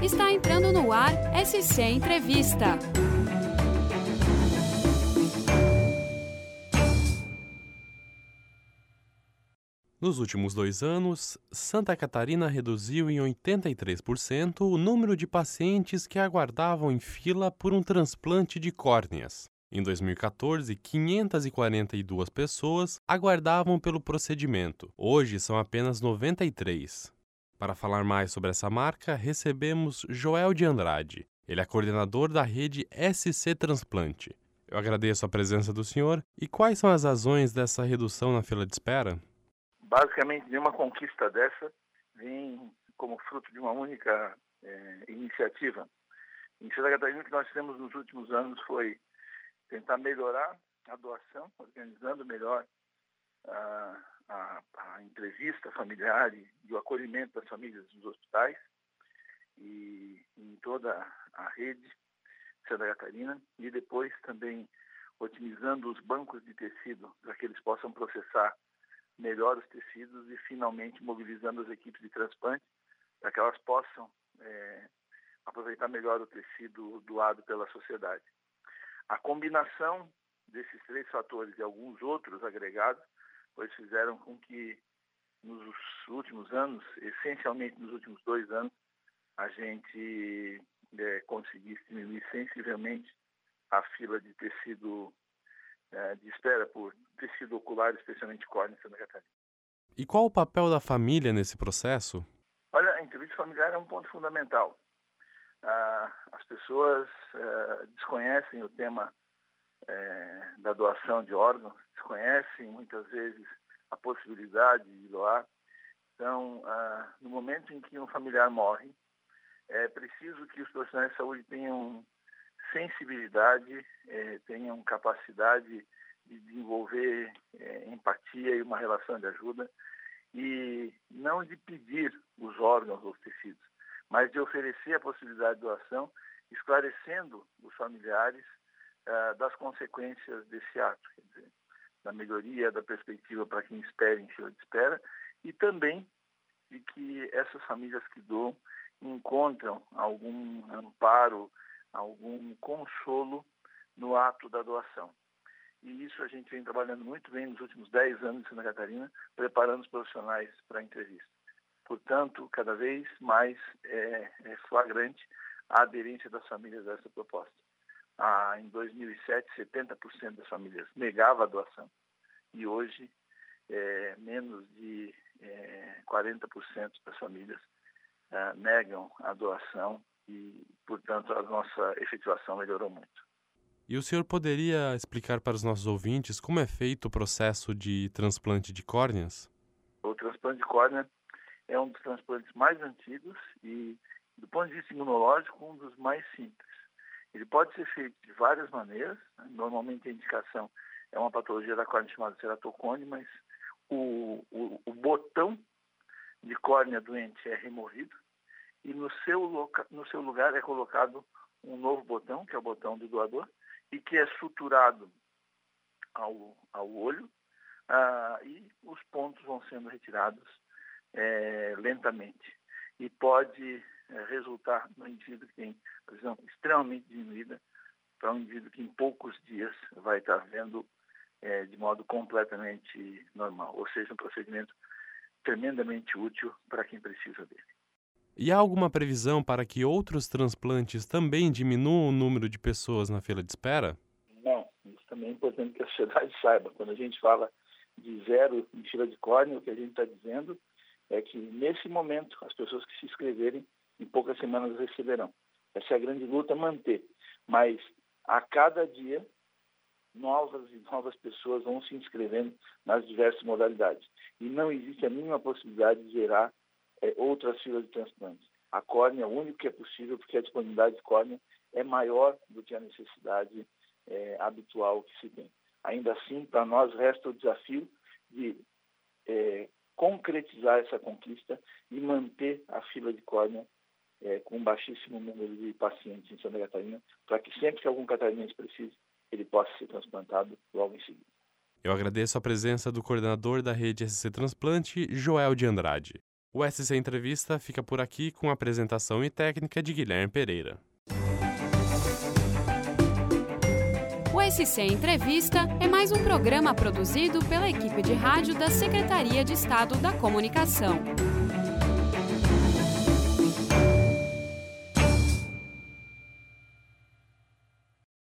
Está entrando no ar SC Entrevista. Nos últimos 2 anos, Santa Catarina reduziu em 83% o número de pacientes que aguardavam em fila por um transplante de córneas. Em 2014, 542 pessoas aguardavam pelo procedimento. Hoje são apenas 93. Para falar mais sobre essa marca, recebemos Joel de Andrade. Ele é coordenador da rede SC Transplante. Eu agradeço a presença do senhor. E quais são as razões dessa redução na fila de espera? Basicamente, nenhuma conquista dessa vem como fruto de uma única iniciativa. Em Santa Catarina, o que nós fizemos nos últimos anos foi tentar melhorar a doação, organizando melhor a entrevista familiar e o acolhimento das famílias nos hospitais e em toda a rede de Santa Catarina, e depois também otimizando os bancos de tecido para que eles possam processar melhor os tecidos e finalmente mobilizando as equipes de transplante para que elas possam aproveitar melhor o tecido doado pela sociedade. A combinação desses 3 fatores e alguns outros agregados fizeram com que nos últimos anos, essencialmente nos últimos 2 anos, a gente conseguisse diminuir sensivelmente a fila de tecido de espera por tecido ocular, especialmente córnea em Santa Catarina. E qual o papel da família nesse processo? Olha, a entrevista familiar é um ponto fundamental. As pessoas desconhecem o tema da doação de órgãos, desconhecem muitas vezes a possibilidade de doar. Então, no momento em que um familiar morre, é preciso que os profissionais de saúde tenham sensibilidade, tenham capacidade de desenvolver empatia e uma relação de ajuda, e não de pedir os órgãos ou os tecidos, mas de oferecer a possibilidade de doação, esclarecendo os familiares das consequências desse ato, quer dizer, da melhoria da perspectiva para quem espera em fila de espera, e também de que essas famílias que doam encontram algum amparo, algum consolo no ato da doação. E isso a gente vem trabalhando muito bem nos últimos 10 anos em Santa Catarina, preparando os profissionais para a entrevista. Portanto, cada vez mais é flagrante a aderência das famílias a essa proposta. Em 2007, 70% das famílias negavam a doação e hoje menos de 40% das famílias negam a doação e, portanto, a nossa efetivação melhorou muito. E o senhor poderia explicar para os nossos ouvintes como é feito o processo de transplante de córneas? O transplante de córnea é um dos transplantes mais antigos e, do ponto de vista imunológico, um dos mais simples. Ele pode ser feito de várias maneiras. Normalmente a indicação é uma patologia da córnea chamada ceratocone, mas o botão de córnea doente é removido e no seu lugar é colocado um novo botão, que é o botão do doador, e que é suturado ao olho, e os pontos vão sendo retirados lentamente. E pode resultar no indivíduo que tem a visão extremamente diminuída para um indivíduo que em poucos dias vai estar vendo de modo completamente normal. Ou seja, um procedimento tremendamente útil para quem precisa dele. E há alguma previsão para que outros transplantes também diminuam o número de pessoas na fila de espera? Não, isso também é importante que a sociedade saiba. Quando a gente fala de 0 em fila de córnea, o que a gente está dizendo é que, nesse momento, as pessoas que se inscreverem, em poucas semanas receberão. Essa é a grande luta, manter. Mas, a cada dia, novas e novas pessoas vão se inscrevendo nas diversas modalidades. E não existe a mínima possibilidade de gerar outras filas de transplante. A córnea é o único que é possível, porque a disponibilidade de córnea é maior do que a necessidade habitual que se tem. Ainda assim, para nós resta o desafio de concretizar essa conquista e manter a fila de córnea com um baixíssimo número de pacientes em Santa Catarina, para que sempre que algum catarinense precise, ele possa ser transplantado logo em seguida. Eu agradeço a presença do coordenador da rede SC Transplante, Joel de Andrade. O SC Entrevista fica por aqui com a apresentação e técnica de Guilherme Pereira. O SC Entrevista é mais um programa produzido pela equipe de rádio da Secretaria de Estado da Comunicação.